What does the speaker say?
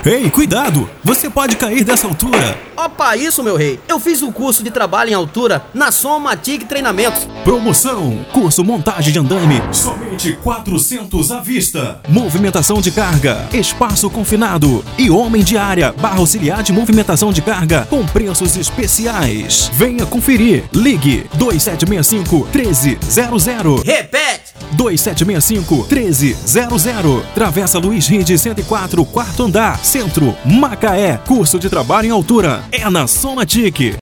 Ei, cuidado! Você pode cair dessa altura. Opa, isso, meu rei. Eu fiz o curso de trabalho em altura na Somatic Treinamentos. Promoção: curso montagem de andaime, somente 400 à vista. Movimentação de carga, espaço confinado e homem de área, barra auxiliar de movimentação de carga com preços especiais. Venha conferir. Ligue 2765-1300. Repete! 2765-1300. Travessa Luiz Ride 104, quarto andar, Centro, Macaé. Curso de trabalho em altura é na Somatic.